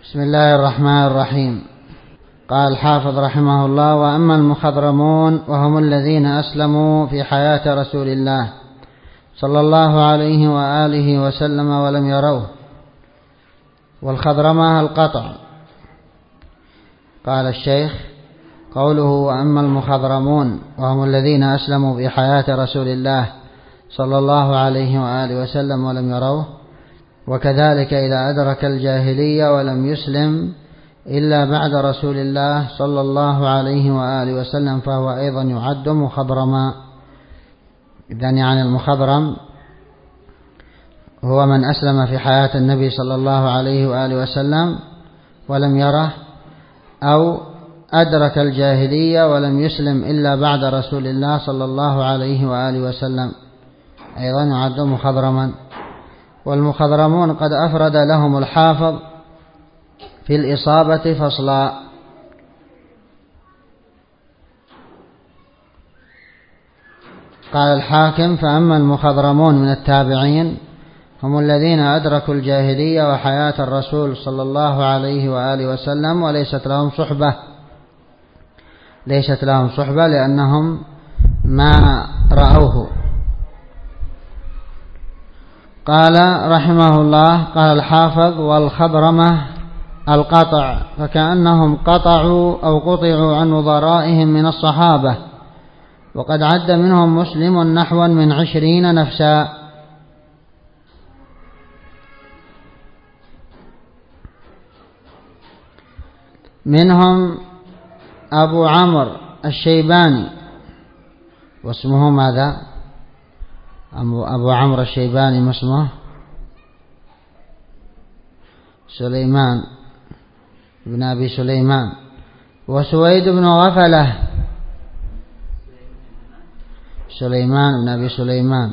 بسم الله الرحمن الرحيم. قال الحافظ رحمه الله: وأما المخضرمون وهم الذين أسلموا في حياة رسول الله صلى الله عليه وآله وسلم ولم يروه. والخضرمة القطع. قال الشيخ: قوله وأما المخضرمون وهم الذين أسلموا في حياة رسول الله صلى الله عليه وآله وسلم ولم يروه، وكذلك إذا أدرك الجاهلية ولم يسلم إلا بعد رسول الله صلى الله عليه وآله وسلم فهو أيضا يعد مخضرما. إذن يعني المخضرم هو من أسلم في حياة النبي صلى الله عليه وآله وسلم ولم يره، أو أدرك الجاهلية ولم يسلم إلا بعد رسول الله صلى الله عليه وآله وسلم، أيضا يعد مخضرما. والمخضرمون قد أفرد لهم الحافظ في الإصابة فصلا. قال الحاكم: فأما المخضرمون من التابعين هم الذين أدركوا الجاهلية وحياة الرسول صلى الله عليه وآله وسلم وليست لهم صحبة لأنهم ما رأوه. قال رحمه الله: قال الحافظ: والخضرمة القطع، فكأنهم قطعوا أو قطعوا عن نظرائهم من الصحابة، وقد عد منهم مسلم نحوا من 20 نفسا. منهم أبو عمرو الشيباني، واسمه ماذا؟ أبو عمرو الشيباني ما اسمه؟ سليمان بن أبي سليمان. وسويد بن غفلة، سليمان بن أبي سليمان.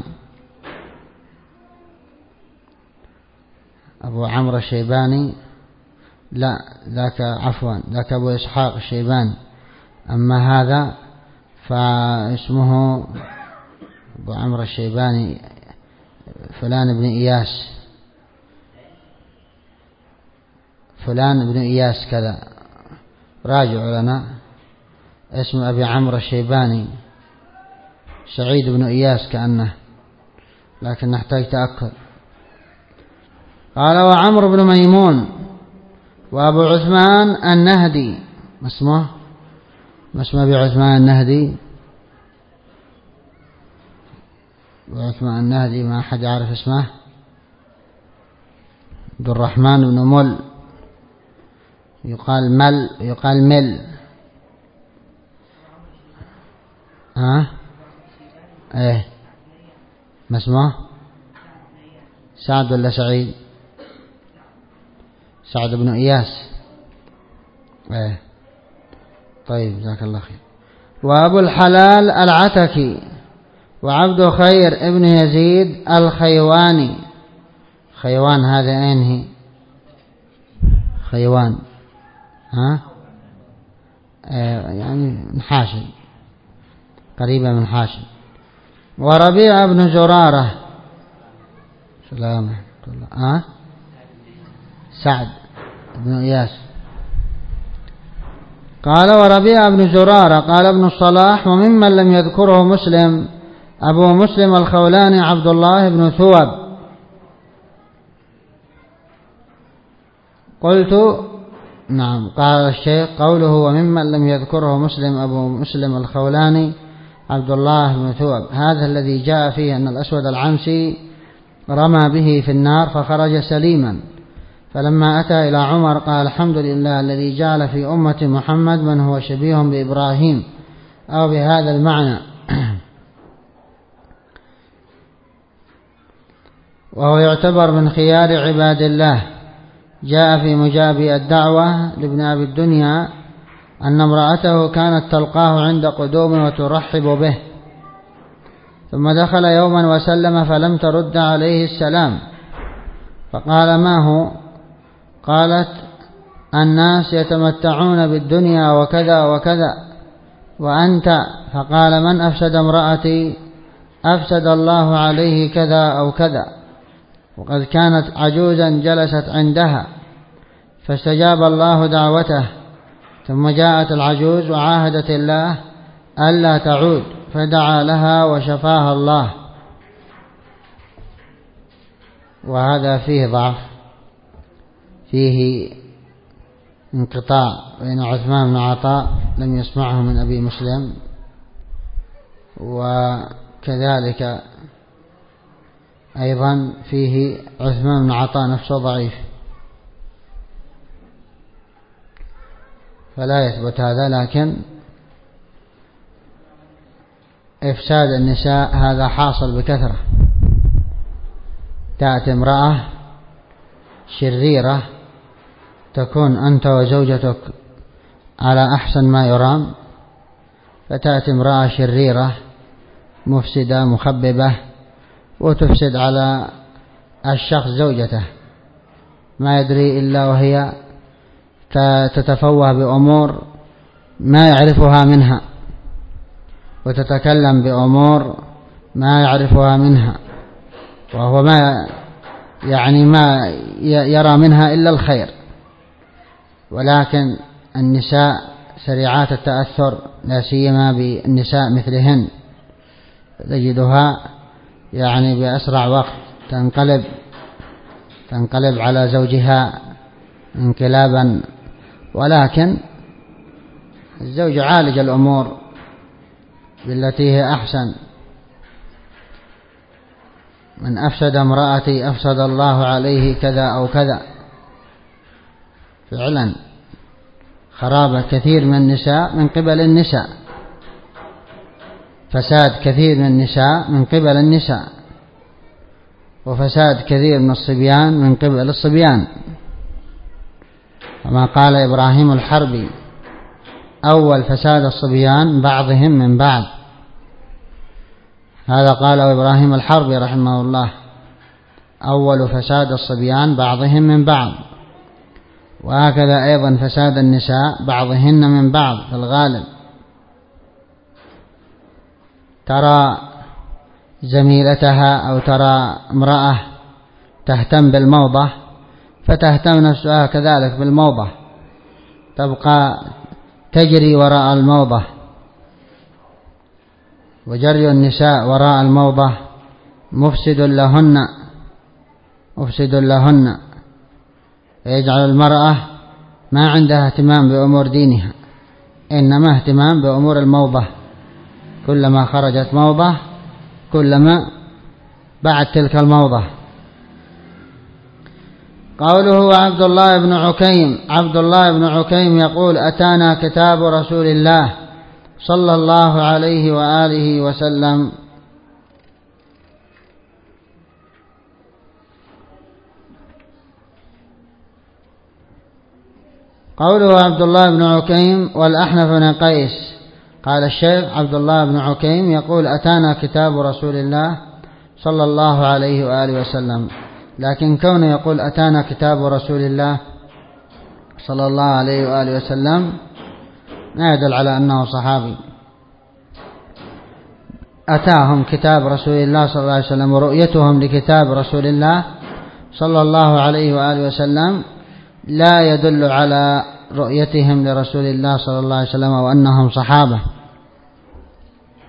أبو عمرو الشيباني لا، ذاك عفوا ذاك أبو إسحاق الشيباني، أما هذا فاسمه أبو عمرو الشيباني فلان بن إياس، فلان بن إياس كذا. راجعوا لنا اسم أبي عمرو الشيباني سعيد بن إياس كأنه، لكن نحتاج تأكد. قال: وعمرو بن ميمون وأبو عثمان النهدي. ما اسمه أبي عثمان النهدي؟ أبو عثمان النهدي ما أحد يعرف اسمه. عبد الرحمن بن مل، يقال مل. ايه، ما اسمه؟ سعد ولا سعيد؟ سعد بن إياس. ايه طيب، جزاك الله خير. وأبو الحلال العتكي، وعبد خير ابن يزيد الخيواني. خيوان هذا أين هي؟ خيوان يعني من حاشد، قريبة من حاشد. وربيع بن زرارة، سلام الله، سعد بن إياس. قال: وربيع بن زرارة. قال ابن الصلاح: وممن لم يذكره مسلم أبو مسلم الخولاني عبد الله بن ثوب. قلت: نعم. قال الشيخ: قوله وممن لم يذكره مسلم أبو مسلم الخولاني عبد الله بن ثوب، هذا الذي جاء فيه أن الأسود العنسي رمى به في النار فخرج سليما، فلما أتى إلى عمر قال: الحمد لله الذي جعل في أمة محمد من هو شبيه بإبراهيم، أو بهذا المعنى. وهو يعتبر من خيار عباد الله. جاء في مجابي الدعوة لابن أبي الدنيا أن امرأته كانت تلقاه عند قدوم وترحب به، ثم دخل يوما وسلم فلم ترد عليه السلام، فقال: ما هو؟ قالت: الناس يتمتعون بالدنيا وكذا وكذا، وأنت؟ فقال: من أفسد امرأتي أفسد الله عليه كذا أو كذا. وقد كانت عجوزا جلست عندها فاستجاب الله دعوته، ثم جاءت العجوز وعاهدت الله ألا تعود، فدعا لها وشفاها الله. وهذا فيه ضعف، فيه انقطاع بين عثمان بن عطاء لم يسمعه من أبي مسلم، وكذلك أيضا فيه عثمان بن عطاء نفسه ضعيف، فلا يثبت هذا. لكن إفساد النساء هذا حاصل بكثرة. تأتي امرأة شريرة تكون أنت وزوجتك على أحسن ما يرام، فتأتي امرأة شريرة مفسدة مخببة وتفسد على الشخص زوجته، ما يدري إلا وهي تتفوه بأمور ما يعرفها منها، وتتكلم بأمور ما يعرفها منها، وهو ما يرى منها إلا الخير. ولكن النساء سريعات التأثر، لا سيما بالنساء مثلهن، تجدها بأسرع وقت تنقلب على زوجها انقلابا. ولكن الزوج عالج الأمور بالتي هي أحسن. من أفسد امرأتي أفسد الله عليه كذا أو كذا. فعلا خراب كثير من النساء من قبل النساء، فساد كثير من النساء من قبل النساء، وفساد كثير من الصبيان من قبل الصبيان. كما قال إبراهيم الحربي: أول فساد الصبيان بعضهم من بعض. هذا قاله إبراهيم الحربي رحمه الله: أول فساد الصبيان بعضهم من بعض. وهكذا أيضا فساد النساء بعضهن من بعض في الغالب. ترى زميلتها أو ترى امرأة تهتم بالموضة فتهتم نفسها كذلك بالموضة، تبقى تجري وراء الموضة. وجري النساء وراء الموضة مفسد لهن، فيجعل المرأة ما عندها اهتمام بأمور دينها، إنما اهتمام بأمور الموضة. كلما خرجت موضة كلما بعد تلك الموضة. قوله عبد الله بن عكيم: عبد الله بن عكيم يقول: أتانا كتاب رسول الله صلى الله عليه وآله وسلم. قوله عبد الله بن عكيم والأحنف بن قيس. قال الشيخ عبد الله بن عكيم يقول: أتانا كتاب رسول الله صلى الله عليه وآله وسلم. لكن كونه يقول أتانا كتاب رسول الله صلى الله عليه وآله وسلم لا يدل على أنه صحابي. أتاهم كتاب رسول الله صلى الله عليه وسلم، ورؤيتهم لكتاب رسول الله صلى الله عليه وآله وسلم لا يدل على رؤيتهم لرسول الله صلى الله عليه وسلم وأنهم صحابة.